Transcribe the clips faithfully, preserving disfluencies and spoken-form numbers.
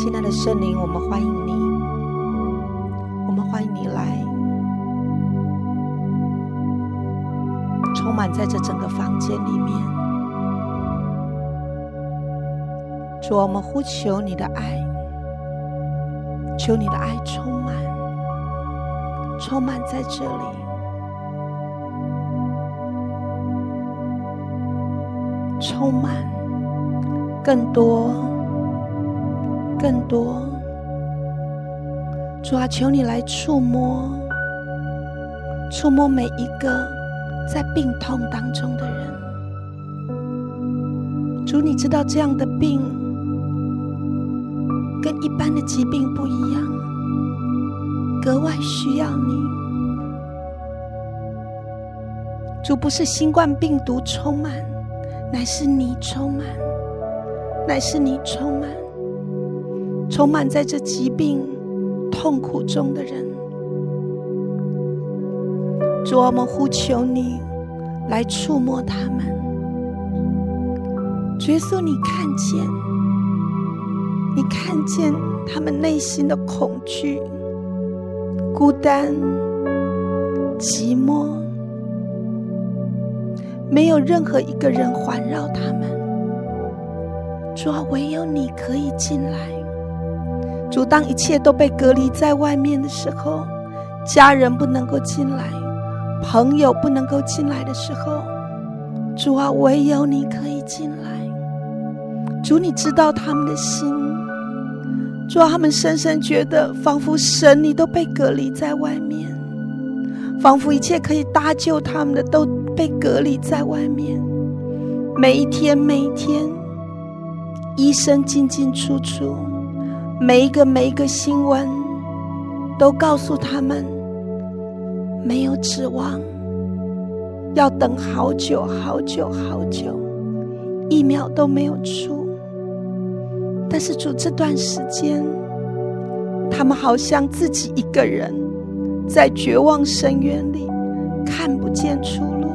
亲爱的圣灵，我们欢迎你，我们欢迎你来充满在这整个房间里面。主，我们呼求你的爱，求你的爱充满充满在这里。充满更多更多。主啊，求你来触摸触摸每一个在病痛当中的人。主，你知道这样的病跟一般的疾病不一样，格外需要你。主，不是新冠病毒充满，乃是你充满，乃是你充满，充满在这疾病痛苦中的人。主，我们呼求你来触摸他们。主耶稣，你看见你看见他们内心的恐惧、孤单、寂寞，没有任何一个人环绕他们。主啊，唯有你可以进来。主，当一切都被隔离在外面的时候，家人不能够进来，朋友不能够进来的时候，主啊，唯有你可以进来。主，你知道他们的心。主啊，他们深深觉得仿佛神你都被隔离在外面，仿佛一切可以搭救他们的都被隔离在外面。每一天每一天，医生进进出出，每一个每一个新闻都告诉他们没有指望，要等好久好久好久，疫苗都没有出。但是主，这段时间他们好像自己一个人在绝望深渊里看不见出路。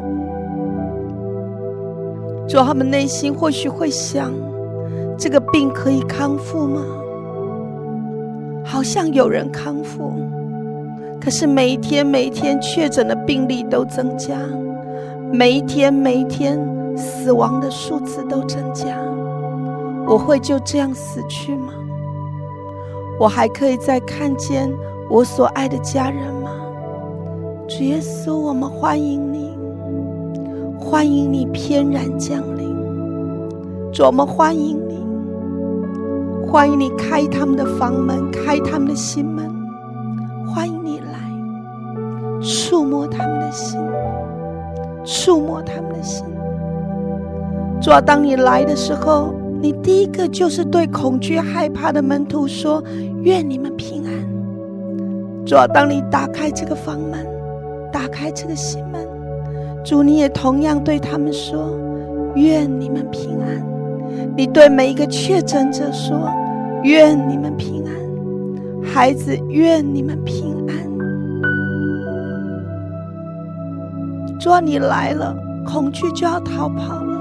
主，他们内心或许会想，这个病可以康复吗？好像有人康复，可是每一天每一天确诊的病例都增加，每一天每一天死亡的数字都增加。我会就这样死去吗？我还可以再看见我所爱的家人吗？主耶稣，我们欢迎你，欢迎你翩然降临。主，我们欢迎你，欢迎你开他们的房门，开他们的心门，欢迎你来触摸他们的心，触摸他们的心。主啊，当你来的时候，你第一个就是对恐惧害怕的门徒说，愿你们平安。主啊，当你打开这个房门，打开这个心门，主，你也同样对他们说，愿你们平安。你对每一个确诊者说，愿你们平安。孩子，愿你们平安。主啊，你来了，恐惧就要逃跑了。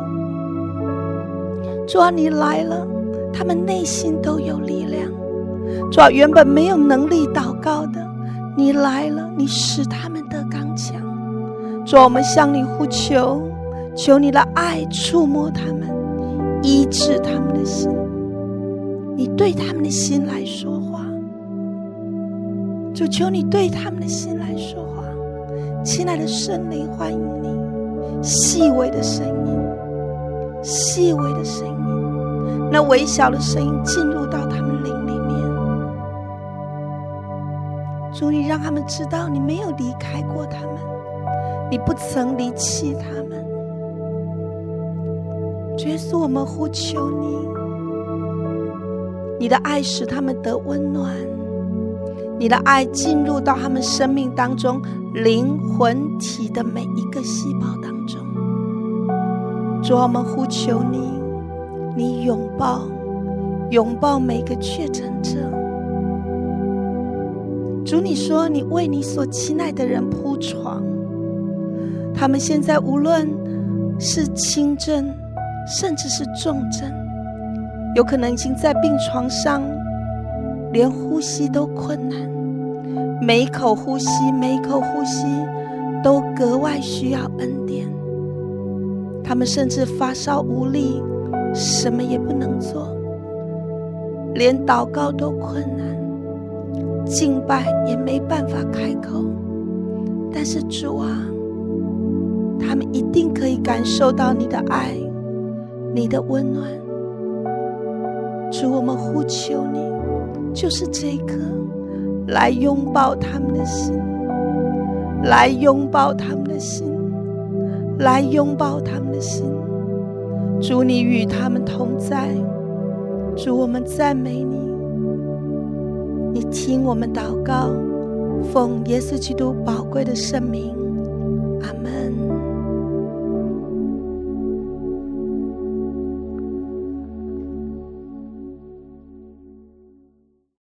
主啊，你来了，他们内心都有力量。主啊，原本没有能力祷告的，你来了，你使他们得刚强。主啊，我们向你呼求，求你的爱触摸他们，医治他们的心。你对他们的心来说话。主，求你对他们的心来说话。亲爱的圣灵，欢迎你，细微的声音，细微的声音，那微小的声音进入到他们灵里面。主，你让他们知道你没有离开过他们，你不曾离弃他们。主耶稣，我们呼求你，你的爱使他们得温暖，你的爱进入到他们生命当中，灵魂体的每一个细胞当中。主，我们呼求你，你拥抱拥抱每个确诊者。主，你说你为你所亲爱的人铺床，他们现在无论是轻症甚至是重症，有可能已经在病床上连呼吸都困难，每一口呼吸每一口呼吸都格外需要恩典。他们甚至发烧无力，什么也不能做，连祷告都困难，敬拜也没办法开口。但是主啊，他们一定可以感受到你的爱，你的温暖。主，我们呼求你，就是这一刻，来拥抱他们的心，来拥抱他们的心，来拥抱他们的心。主，你与他们同在。主，我们赞美你，你听我们祷告，奉耶稣基督宝贵的圣名，阿们。